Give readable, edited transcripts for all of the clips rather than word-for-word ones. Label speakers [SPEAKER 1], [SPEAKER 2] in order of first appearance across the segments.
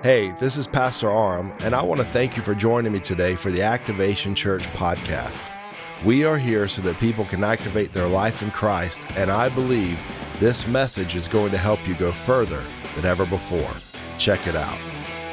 [SPEAKER 1] Hey, this is Pastor Aram, and I want to thank you for joining me today for the Activation Church podcast. We are here so that people can activate their life in Christ, and I believe this message is going to help you go further than ever before. Check it out.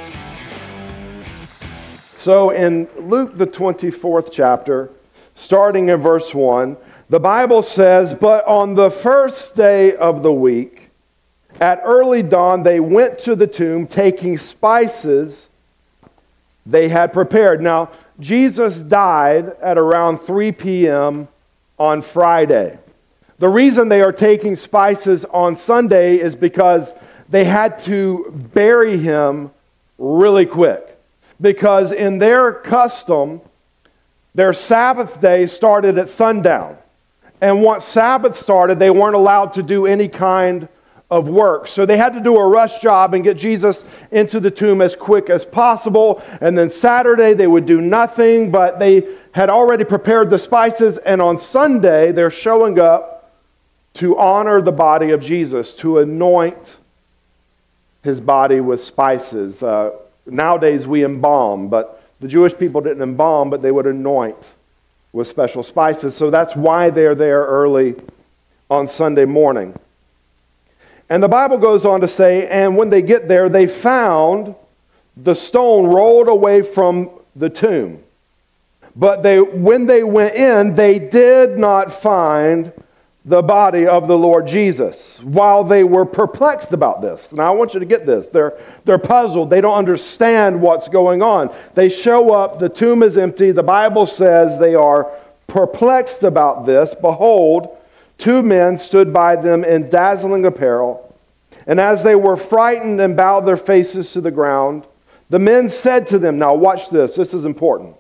[SPEAKER 2] So in Luke, the 24th chapter, starting in verse 1, the Bible says, "But on the first day of the week, at early dawn, they went to the tomb, taking spices they had prepared." Now, Jesus died at around 3 p.m. on Friday. The reason they are taking spices on Sunday is because they had to bury him really quick. Because in their custom, their Sabbath day started at sundown. And once Sabbath started, they weren't allowed to do any kind of work. So they had to do a rush job and get Jesus into the tomb as quick as possible. And then Saturday they would do nothing, but they had already prepared the spices. And on Sunday they're showing up to honor the body of Jesus, to anoint his body with spices. Nowadays we embalm, but the Jewish people didn't embalm, but they would anoint with special spices. So that's why they're there early on Sunday morning. And the Bible goes on to say, and when they get there, they found the stone rolled away from the tomb. But when they went in, they did not find the body of the Lord Jesus. While they were perplexed about this. Now I want you to get this. They're puzzled. They don't understand what's going on. They show up, the tomb is empty. The Bible says they are perplexed about this. Behold, 2 men stood by them in dazzling apparel, and as they were frightened and bowed their faces to the ground, the men said to them, now watch this, this is important.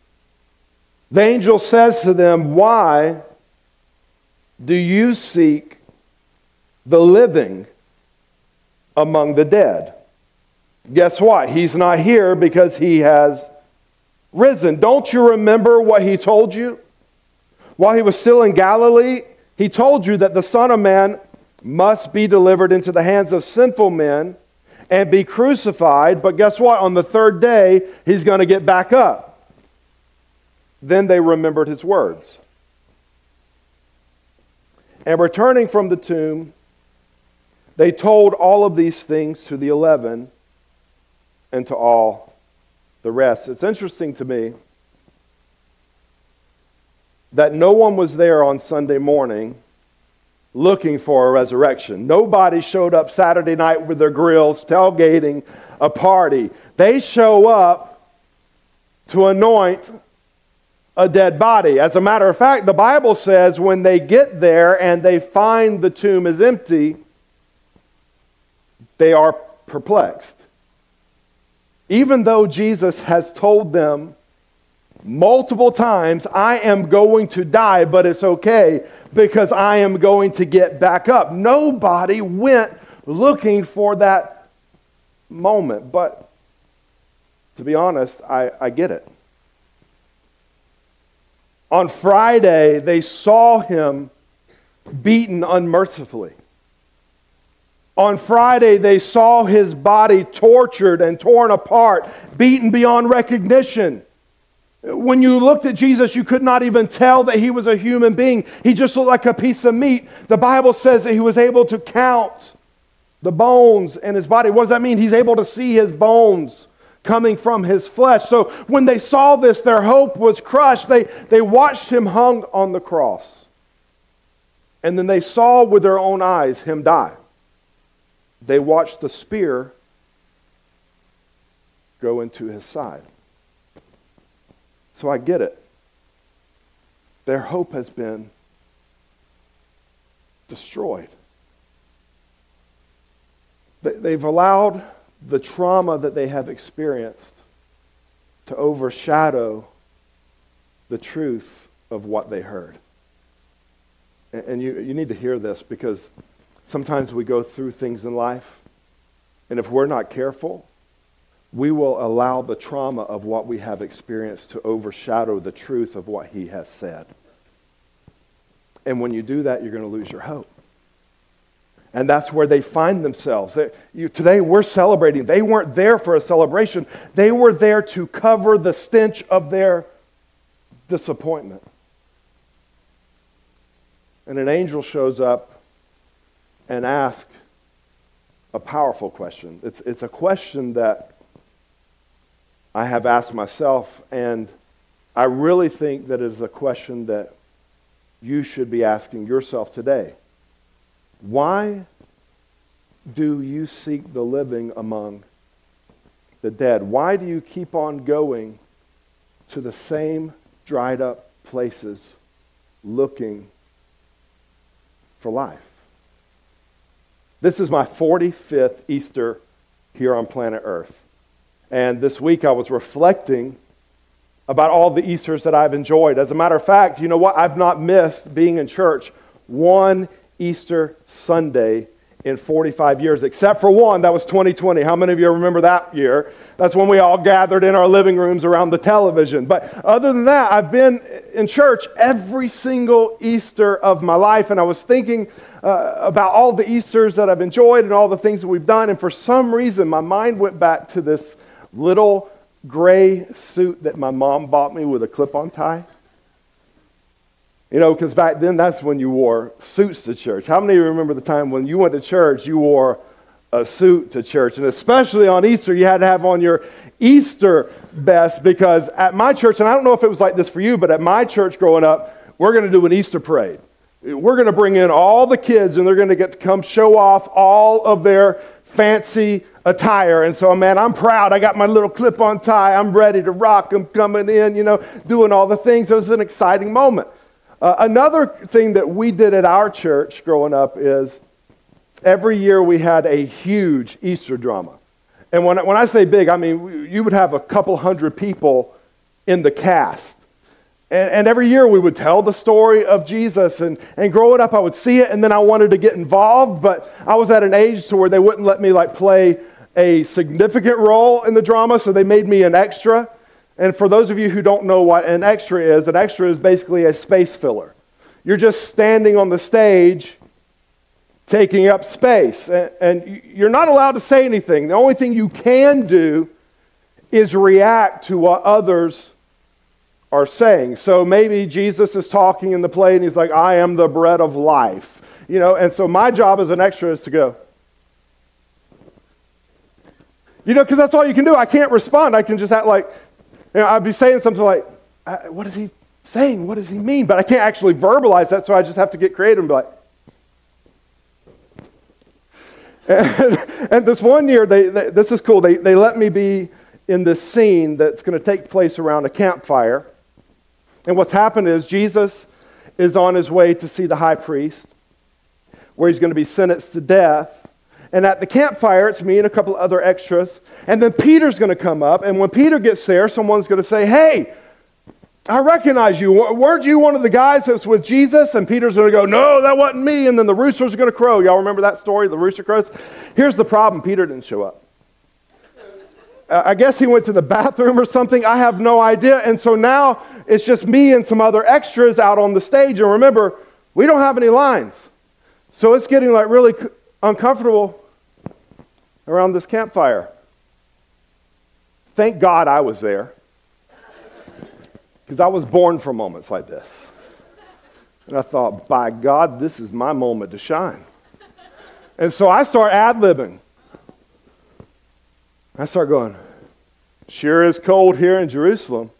[SPEAKER 2] The angel says to them, "Why do you seek the living among the dead?" Guess what? He's not here because he has risen. Don't you remember what he told you? While he was still in Galilee, he told you that the Son of Man must be delivered into the hands of sinful men and be crucified. But guess what? On the third day, he's going to get back up. Then they remembered his words. And returning from the tomb, they told all of these things to the 11 and to all the rest. It's interesting to me that no one was there on Sunday morning looking for a resurrection. Nobody showed up Saturday night with their grills, tailgating a party. They show up to anoint a dead body. As a matter of fact, the Bible says when they get there and they find the tomb is empty, they are perplexed. Even though Jesus has told them multiple times, "I am going to die, but it's okay because I am going to get back up." Nobody went looking for that moment. But to be honest, I get it. On Friday, they saw him beaten unmercifully. On Friday, they saw his body tortured and torn apart, beaten beyond recognition. When you looked at Jesus, you could not even tell that he was a human being. He just looked like a piece of meat. The Bible says that he was able to count the bones in his body. What does that mean? He's able to see his bones coming from his flesh. So when they saw this, their hope was crushed. They watched him hung on the cross. And then they saw with their own eyes him die. They watched the spear go into his side. So I get it. Their hope has been destroyed. They've allowed the trauma that they have experienced to overshadow the truth of what they heard. And you need to hear this, because sometimes we go through things in life, and if we're not careful, we will allow the trauma of what we have experienced to overshadow the truth of what he has said. And when you do that, you're going to lose your hope. And that's where they find themselves. Today we're celebrating. They weren't there for a celebration. They were there to cover the stench of their disappointment. And an angel shows up and asks a powerful question. It's a question that I have asked myself, and I really think that it is a question that you should be asking yourself today. Why do you seek the living among the dead? Why do you keep on going to the same dried up places looking for life? This is my 45th Easter here on planet Earth. And this week I was reflecting about all the Easters that I've enjoyed. As a matter of fact, you know what? I've not missed being in church one Easter Sunday in 45 years, except for one. That was 2020. How many of you remember that year? That's when we all gathered in our living rooms around the television. But other than that, I've been in church every single Easter of my life, and I was thinking about all the Easters that I've enjoyed and all the things that we've done, and for some reason, my mind went back to this little gray suit that my mom bought me with a clip-on tie. You know, because back then, that's when you wore suits to church. How many of you remember the time when you went to church, you wore a suit to church? And especially on Easter, you had to have on your Easter best, because at my church, and I don't know if it was like this for you, but at my church growing up, we're going to do an Easter parade. We're going to bring in all the kids, and they're going to get to come show off all of their fancy attire. And so, man, I'm proud. I got my little clip-on tie. I'm ready to rock. I'm coming in, you know, doing all the things. It was an exciting moment. Another thing that we did at our church growing up is every year we had a huge Easter drama. And when I say big, I mean you would have a couple hundred people in the cast. And every year we would tell the story of Jesus. And growing up, I would see it, and then I wanted to get involved, but I was at an age to where they wouldn't let me play a significant role in the drama, so they made me an extra. And for those of you who don't know what an extra is basically a space filler. You're just standing on the stage, taking up space. And you're not allowed to say anything. The only thing you can do is react to what others are saying. So maybe Jesus is talking in the play, and he's like, I am the bread of life. You know, and so my job as an extra is to go. You know, because that's all you can do. I can't respond. I can just act like, you know, I'd be saying something like, what is he saying? What does he mean? But I can't actually verbalize that, so I just have to get creative and be like. And this one year, this is cool. They let me be in this scene that's going to take place around a campfire. And what's happened is Jesus is on his way to see the high priest, where he's going to be sentenced to death. And at the campfire, it's me and a couple of other extras. And then Peter's going to come up. And when Peter gets there, someone's going to say, hey, I recognize you. Weren't you one of the guys that was with Jesus? And Peter's going to go, no, that wasn't me. And then the roosters are going to crow. Y'all remember that story, the rooster crows? Here's the problem. Peter didn't show up. I guess he went to the bathroom or something. I have no idea. And so now it's just me and some other extras out on the stage. And remember, we don't have any lines. So it's getting really uncomfortable around this campfire. Thank God I was there, because I was born for moments like this. And I thought, by God, this is my moment to shine. And so I start ad-libbing. I start going, sure is cold here in Jerusalem.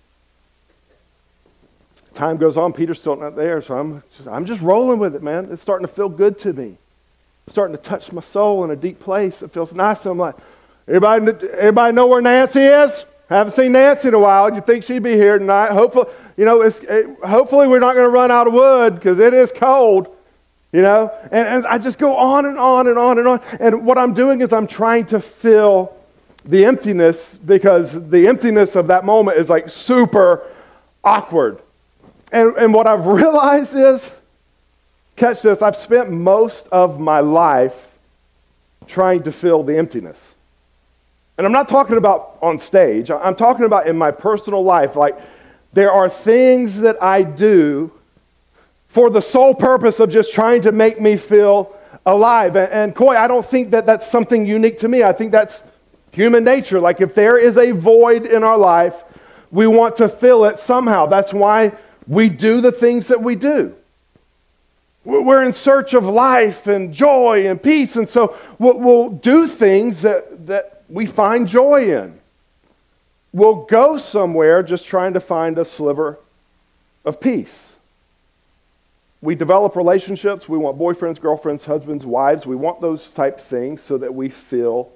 [SPEAKER 2] Time goes on, Peter's still not there, so I'm just rolling with it, man. It's starting to feel good to me. It's starting to touch my soul in a deep place. It feels nice. So I'm like, everybody know where Nancy is? Haven't seen Nancy in a while. You think she'd be here tonight? Hopefully, hopefully we're not going to run out of wood, because it is cold. You know, and I just go on and on and on and on. And what I'm doing is I'm trying to fill the emptiness, because the emptiness of that moment is super awkward. And what I've realized is, catch this, I've spent most of my life trying to fill the emptiness. And I'm not talking about on stage. I'm talking about in my personal life. There are things that I do for the sole purpose of just trying to make me feel alive. And Coy, I don't think that that's something unique to me. I think that's human nature. Like if there is a void in our life, we want to fill it somehow. That's why we do the things that we do. We're in search of life and joy and peace, and so we'll do things that we find joy in. We'll go somewhere just trying to find a sliver of peace. We develop relationships. We want boyfriends, girlfriends, husbands, wives. We want those type things so that we feel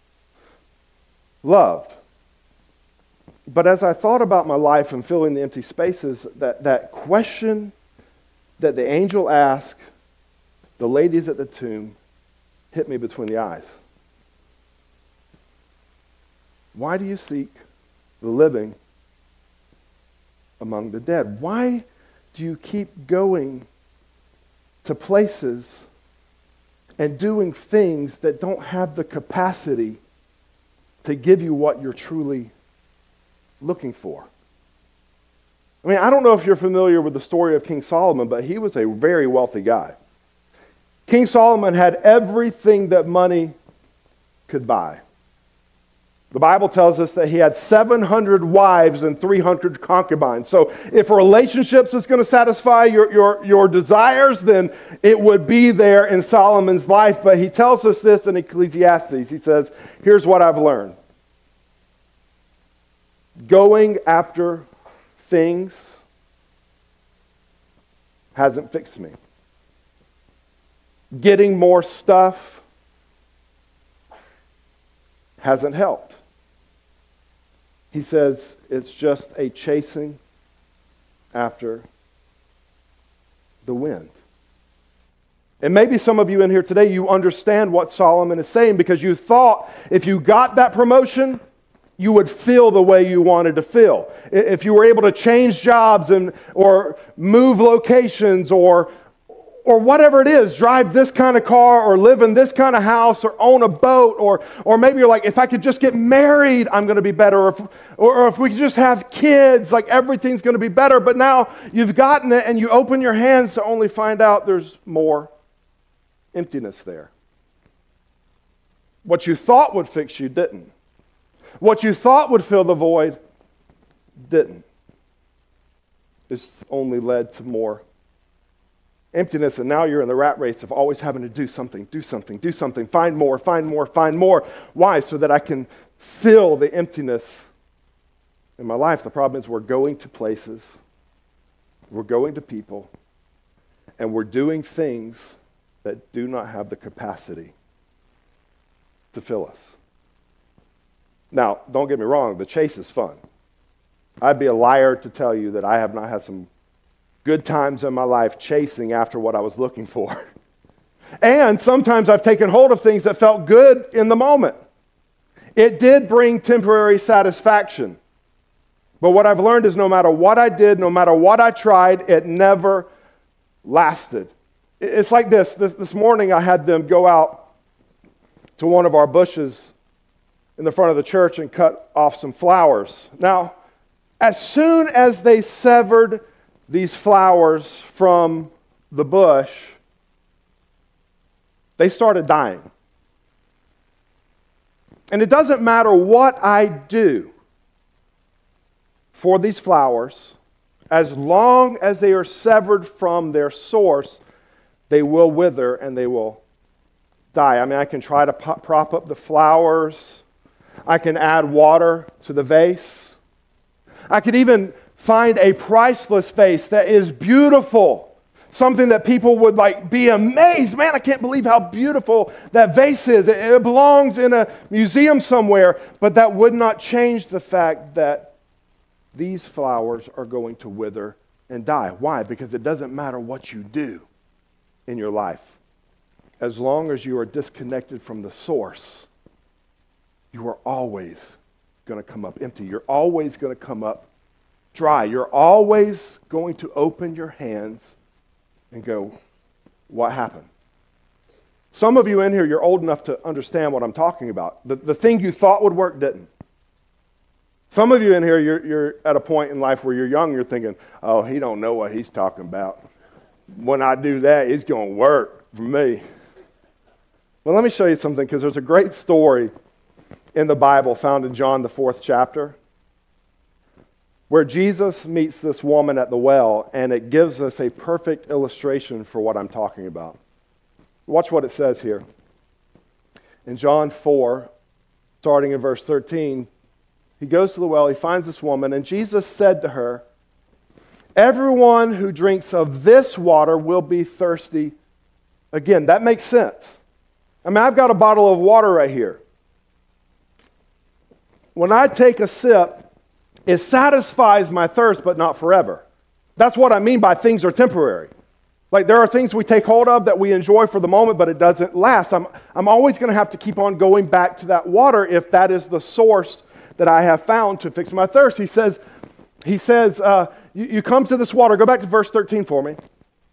[SPEAKER 2] loved. But as I thought about my life and filling the empty spaces, that question that the angel asked the ladies at the tomb hit me between the eyes. Why do you seek the living among the dead? Why do you keep going to places and doing things that don't have the capacity to give you what you're truly looking for? I mean, I don't know if you're familiar with the story of King Solomon, but he was a very wealthy guy. King Solomon had everything that money could buy. The Bible tells us that he had 700 wives and 300 concubines. So if relationships is going to satisfy your desires, then it would be there in Solomon's life. But he tells us this in Ecclesiastes. He says, here's what I've learned. Going after things hasn't fixed me. Getting more stuff hasn't helped. He says it's just a chasing after the wind. And maybe some of you in here today, you understand what Solomon is saying because you thought if you got that promotion, you would feel the way you wanted to feel. If you were able to change jobs or move locations or whatever it is, drive this kind of car or live in this kind of house or own a boat or maybe you're like, if I could just get married, I'm going to be better. Or if we could just have kids, like everything's going to be better. But now you've gotten it and you open your hands to only find out there's more emptiness there. What you thought would fix you didn't. What you thought would fill the void didn't. It's only led to more emptiness, and now you're in the rat race of always having to do something, find more. Why? So that I can fill the emptiness in my life. The problem is we're going to places, we're going to people, and we're doing things that do not have the capacity to fill us. Now, don't get me wrong, the chase is fun. I'd be a liar to tell you that I have not had some good times in my life chasing after what I was looking for. And sometimes I've taken hold of things that felt good in the moment. It did bring temporary satisfaction. But what I've learned is no matter what I did, no matter what I tried, it never lasted. It's like this morning I had them go out to one of our bushes in the front of the church and cut off some flowers. Now, as soon as they severed these flowers from the bush, they started dying. And it doesn't matter what I do for these flowers, as long as they are severed from their source, they will wither and they will die. I mean, I can try to prop up the flowers. I can add water to the vase. I could even find a priceless vase that is beautiful. Something that people would be amazed. Man, I can't believe how beautiful that vase is. It belongs in a museum somewhere. But that would not change the fact that these flowers are going to wither and die. Why? Because it doesn't matter what you do in your life. As long as you are disconnected from the source, you are always going to come up empty. You're always going to come up dry. You're always going to open your hands and go, what happened? Some of you in here, you're old enough to understand what I'm talking about. The thing you thought would work didn't. Some of you in here, you're at a point in life where you're young, you're thinking, oh, he don't know what he's talking about. When I do that, it's going to work for me. Well, let me show you something, because there's a great story in the Bible found in John, the 4th chapter, where Jesus meets this woman at the well, and it gives us a perfect illustration for what I'm talking about. Watch what it says here. In John 4, starting in verse 13, he goes to the well, he finds this woman, and Jesus said to her, "Everyone who drinks of this water will be thirsty again." That makes sense. I mean, I've got a bottle of water right here. When I take a sip, it satisfies my thirst, but not forever. That's what I mean by things are temporary. Like, there are things we take hold of that we enjoy for the moment, but it doesn't last. I'm always going to have to keep on going back to that water if that is the source that I have found to fix my thirst. He says, you come to this water. Go back to verse 13 for me.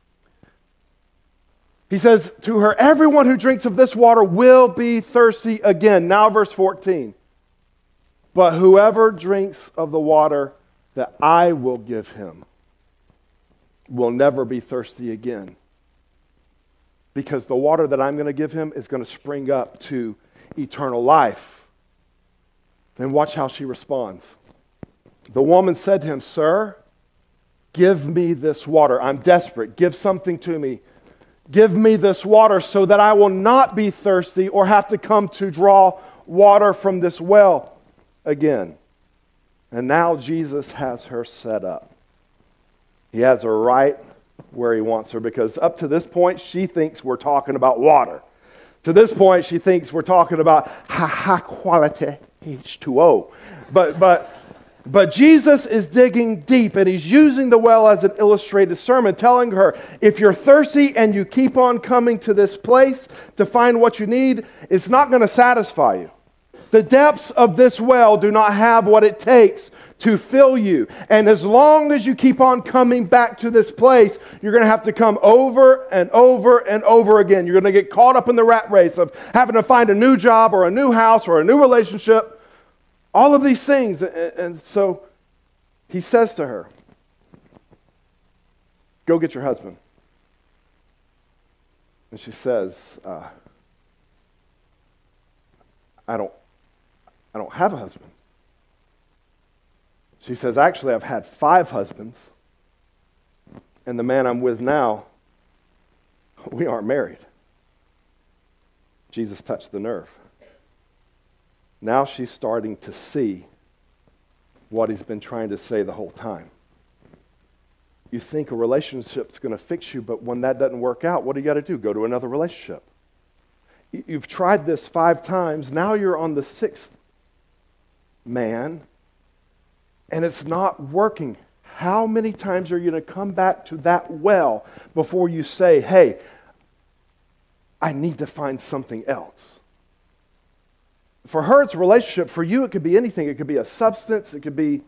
[SPEAKER 2] He says to her, "Everyone who drinks of this water will be thirsty again." Now verse 14. "But whoever drinks of the water that I will give him will never be thirsty again, because the water that I'm going to give him is going to spring up to eternal life." Then watch how she responds. The woman said to him, "Sir, give me this water. I'm desperate. Give something to me. Give me this water so that I will not be thirsty or have to come to draw water from this well again." And now Jesus has her set up. He has her right where he wants her, because up to this point, she thinks we're talking about water. To this point, she thinks we're talking about high quality H2O. But Jesus is digging deep, and he's using the well as an illustrated sermon, telling her, if you're thirsty and you keep on coming to this place to find what you need, it's not going to satisfy you. The depths of this well do not have what it takes to fill you. And as long as you keep on coming back to this place, you're going to have to come over and over and over again. You're going to get caught up in the rat race of having to find a new job or a new house or a new relationship. All of these things. And so he says to her, "Go get your husband." And she says, I don't have a husband. She says, "Actually, I've had 5 husbands, and the man I'm with now, we aren't married." Jesus touched the nerve. Now she's starting to see what he's been trying to say the whole time. You think a relationship's going to fix you, but when that doesn't work out, what do you got to do? Go to another relationship. You've tried this 5 times. Now you're on the 6th man, and it's not working. How many times are you going to come back to that well before you say, "Hey, I need to find something else"? For her, it's a relationship. For you, it could be anything. It could be a substance. It could be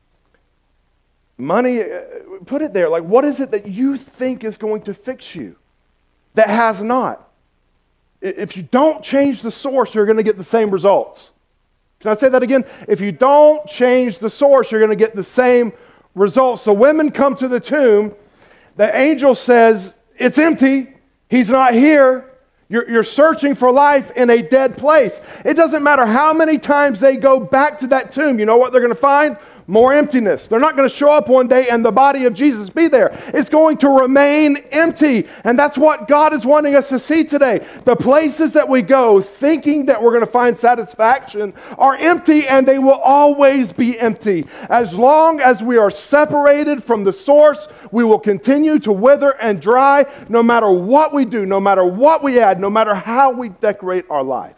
[SPEAKER 2] money. Put it there. Like, what is it that you think is going to fix you that has not? If you don't change the source, you're going to get the same results. Can I say that again? If you don't change the source, you're going to get the same results. The women come to the tomb. The angel says, "It's empty. He's not here." You're searching for life in a dead place. It doesn't matter how many times they go back to that tomb. You know what they're going to find? More emptiness. They're not going to show up one day and the body of Jesus be there. It's going to remain empty. And that's what God is wanting us to see today. The places that we go thinking that we're going to find satisfaction are empty, and they will always be empty. As long as we are separated from the source, we will continue to wither and dry no matter what we do, no matter what we add, no matter how we decorate our life.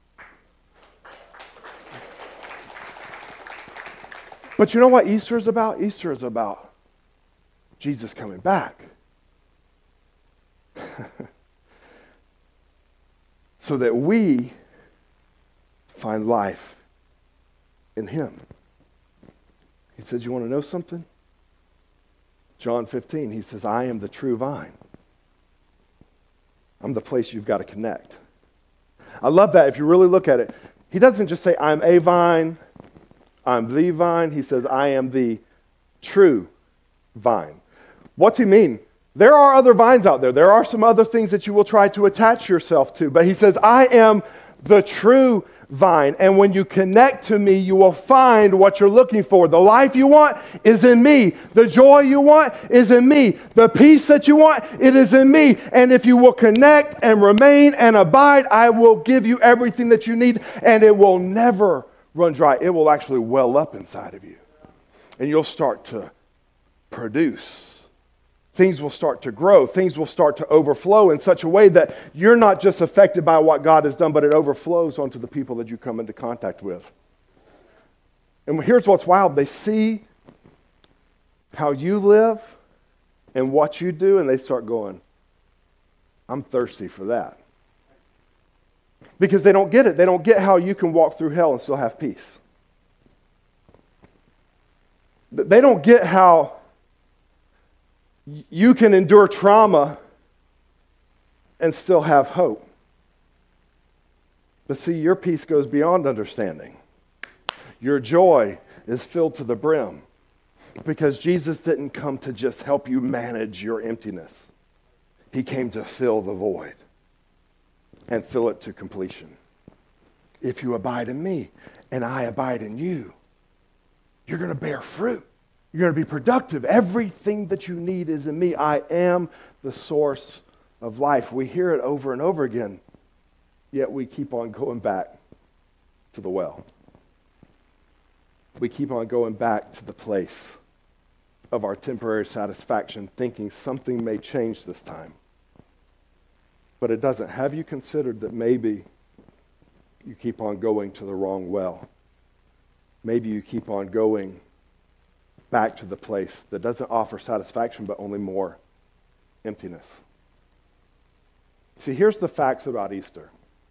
[SPEAKER 2] But you know what Easter is about? Easter is about Jesus coming back. So that we find life in him. He says, you want to know something? John 15, he says, "I am the true vine." I'm the place you've got to connect. I love that if you really look at it. He doesn't just say, "I'm a vine, I'm the vine." He says, "I am the true vine." What's he mean? There are other vines out there. There are some other things that you will try to attach yourself to. But he says, I am the true vine. And when you connect to me, you will find what you're looking for. The life you want is in me. The joy you want is in me. The peace that you want, it is in me. And if you will connect and remain and abide, I will give you everything that you need. And it will never run dry. It will actually well up inside of you. And you'll start to produce. Things will start to grow. Things will start to overflow in such a way that you're not just affected by what God has done, but it overflows onto the people that you come into contact with. And here's what's wild. They see how you live and what you do, and they start going, I'm thirsty for that. Because they don't get it. They don't get how you can walk through hell and still have peace. They don't get how you can endure trauma and still have hope. But see, your peace goes beyond understanding. Your joy is filled to the brim because Jesus didn't come to just help you manage your emptiness. He came to fill the void and fill it to completion. If you abide in me and I abide in you, you're going to bear fruit. You're going to be productive. Everything that you need is in me. I am the source of life. We hear it over and over again, yet we keep on going back to the well. We keep on going back to the place of our temporary satisfaction, thinking something may change this time. But it doesn't. Have you considered that maybe you keep on going to the wrong well? Maybe you keep on going back to the place that doesn't offer satisfaction, but only more emptiness. See, here's the facts about Easter.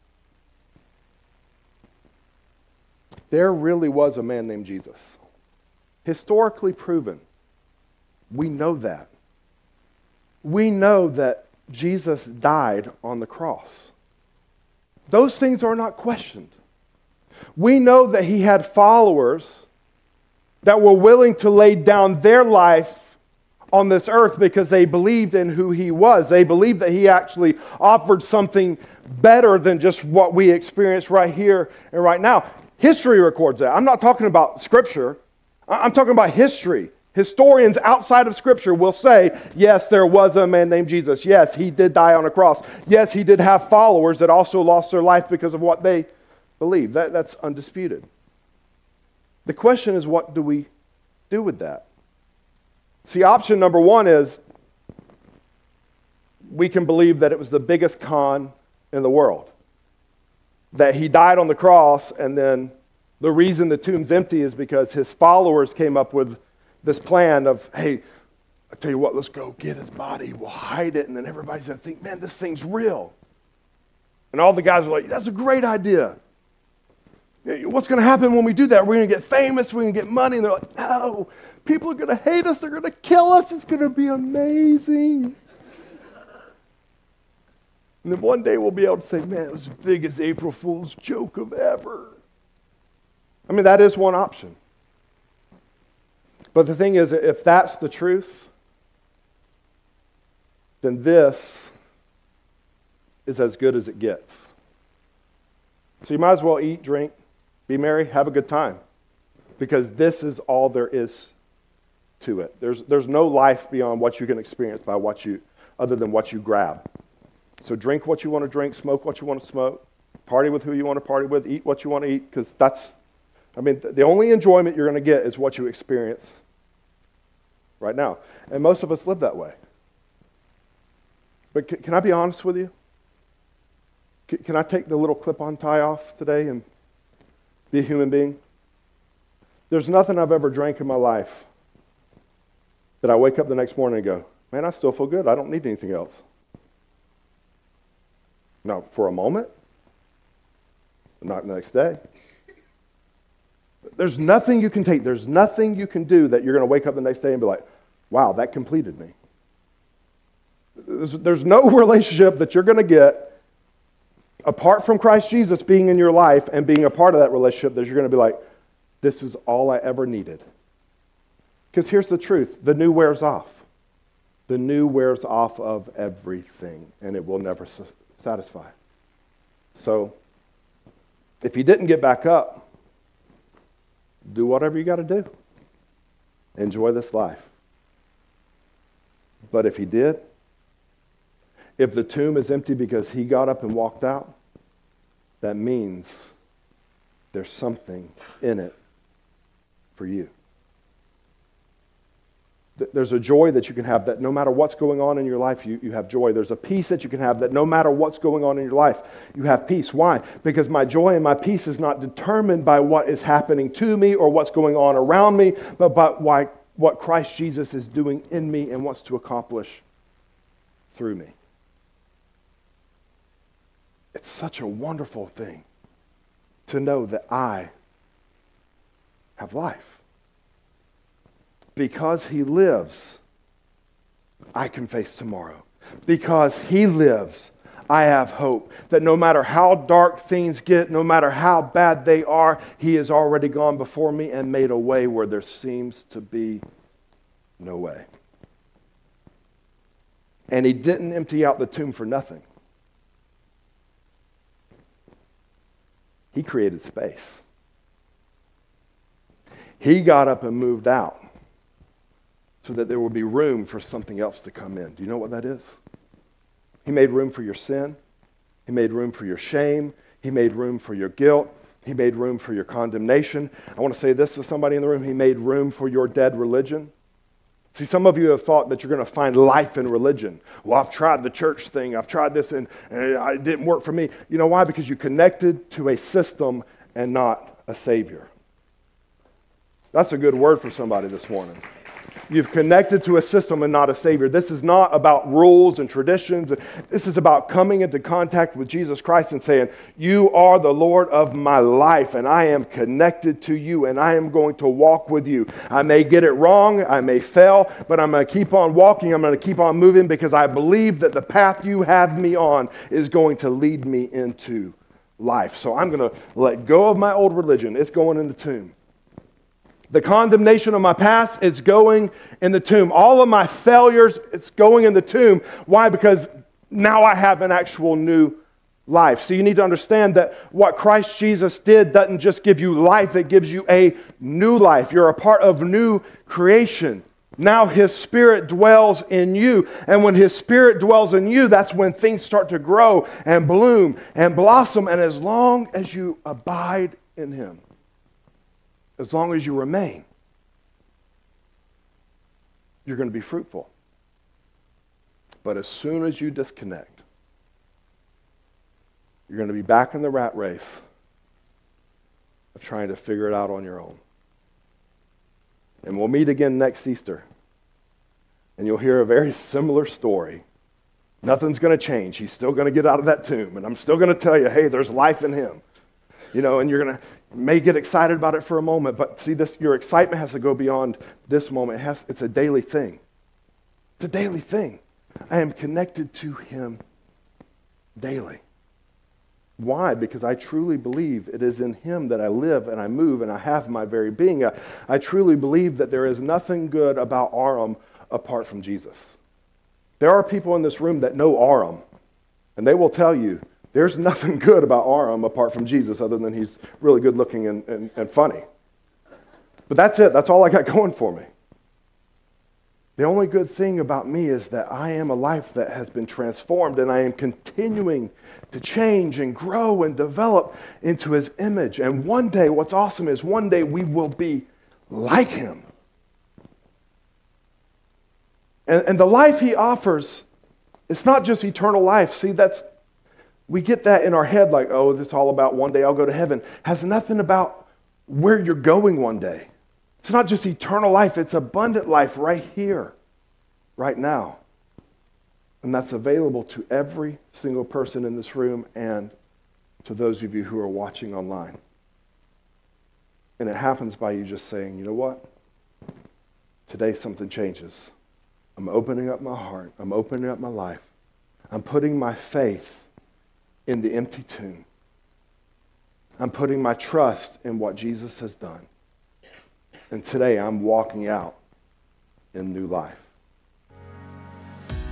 [SPEAKER 2] There really was a man named Jesus. Historically proven. We know that. We know that Jesus died on the cross. Those things are not questioned. We know that he had followers that were willing to lay down their life on this earth because they believed in who he was. They believed that he actually offered something better than just what we experience right here and right now. History records that. I'm not talking about Scripture. I'm talking about history. Historians outside of Scripture will say, yes, there was a man named Jesus. Yes, he did die on a cross. Yes, he did have followers that also lost their life because of what they believed. That's undisputed. The question is, what do we do with that? See, option number one is we can believe that it was the biggest con in the world. That he died on the cross, and then the reason the tomb's empty is because his followers came up with this plan of, hey, I tell you what, let's go get his body, we'll hide it, and then everybody's going to think, man, this thing's real. And all the guys are like, that's a great idea. What's going to happen when we do that? We're going to get famous, we're going to get money. And they're like, no, people are going to hate us, they're going to kill us, it's going to be amazing. And then one day we'll be able to say, man, it was the biggest April Fool's joke of ever. I mean, that is one option. But the thing is, if that's the truth, then this is as good as it gets. So you might as well eat, drink, be merry, have a good time. Because this is all there is to it. There's no life beyond what you can experience by other than what you grab. So drink what you want to drink, smoke what you want to smoke, party with who you want to party with, eat what you want to eat, because the only enjoyment you're going to get is what you experience right now. And most of us live that way. But can I be honest with you? Can I take the little clip-on tie off today and be a human being? There's nothing I've ever drank in my life that I wake up the next morning and go, man, I still feel good. I don't need anything else. Now, for a moment, not the next day. There's nothing you can take. There's nothing you can do that you're going to wake up the next day and be like, wow, that completed me. There's no relationship that you're going to get apart from Christ Jesus being in your life and being a part of that relationship that you're going to be like, this is all I ever needed. Because here's the truth. The new wears off. The new wears off of everything, and it will never satisfy. So, if he didn't get back up, do whatever you got to do. Enjoy this life. But if he did, if the tomb is empty because he got up and walked out, that means there's something in it for you. There's a joy that you can have that no matter what's going on in your life, you have joy. There's a peace that you can have that no matter what's going on in your life, you have peace. Why? Because my joy and my peace is not determined by what is happening to me or what's going on around me, but by what Christ Jesus is doing in me and wants to accomplish through me. It's such a wonderful thing to know that I have life. Because he lives, I can face tomorrow. Because he lives, I have hope. That no matter how dark things get, no matter how bad they are, he has already gone before me and made a way where there seems to be no way. And he didn't empty out the tomb for nothing. He created space. He got up and moved out so that there would be room for something else to come in. Do you know what that is? He made room for your sin. He made room for your shame. He made room for your guilt. He made room for your condemnation. I want to say this to somebody in the room. He made room for your dead religion. See, some of you have thought that you're going to find life in religion. Well, I've tried the church thing. I've tried this, and it didn't work for me. You know why? Because you connected to a system and not a Savior. That's a good word for somebody this morning. You've connected to a system and not a Savior. This is not about rules and traditions. This is about coming into contact with Jesus Christ and saying, you are the Lord of my life, and I am connected to you, and I am going to walk with you. I may get it wrong, I may fail, but I'm going to keep on walking, I'm going to keep on moving because I believe that the path you have me on is going to lead me into life. So I'm going to let go of my old religion. It's going in the tomb. The condemnation of my past is going in the tomb. All of my failures, it's going in the tomb. Why? Because now I have an actual new life. So you need to understand that what Christ Jesus did doesn't just give you life, it gives you a new life. You're a part of new creation. Now his Spirit dwells in you. And when his Spirit dwells in you, that's when things start to grow and bloom and blossom. And as long as you abide in him, as long as you remain, you're going to be fruitful. But as soon as you disconnect, you're going to be back in the rat race of trying to figure it out on your own. And we'll meet again next Easter, and you'll hear a very similar story. Nothing's going to change. He's still going to get out of that tomb, and I'm still going to tell you, hey, there's life in him. You know, and you're going to may get excited about it for a moment, but see, this, your excitement has to go beyond this moment. It's a daily thing. It's a daily thing. I am connected to him daily. Why? Because I truly believe it is in him that I live and I move and I have my very being. I truly believe that there is nothing good about Aram apart from Jesus. There are people in this room that know Aram, and they will tell you, there's nothing good about Aram apart from Jesus other than he's really good looking and funny. But that's it. That's all I got going for me. The only good thing about me is that I am a life that has been transformed and I am continuing to change and grow and develop into his image. And one day, what's awesome is one day we will be like him. And the life he offers, it's not just eternal life. See, we get that in our head like, oh, it's all about one day I'll go to heaven. Has nothing about where you're going one day. It's not just eternal life, it's abundant life right here, right now. And that's available to every single person in this room and to those of you who are watching online. And it happens by you just saying, you know what? Today something changes. I'm opening up my heart. I'm opening up my life. I'm putting my faith in the empty tomb. I'm putting my trust in what Jesus has done. And today I'm walking out in new life.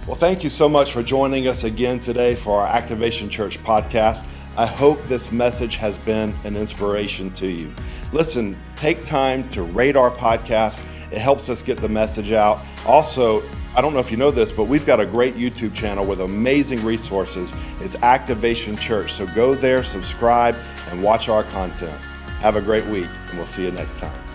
[SPEAKER 1] Well, thank you so much for joining us again today for our Activation Church podcast. I hope this message has been an inspiration to you. Listen, take time to rate our podcast. It helps us get the message out. Also, I don't know if you know this, but we've got a great YouTube channel with amazing resources. It's Activation Church. So go there, subscribe, and watch our content. Have a great week, and we'll see you next time.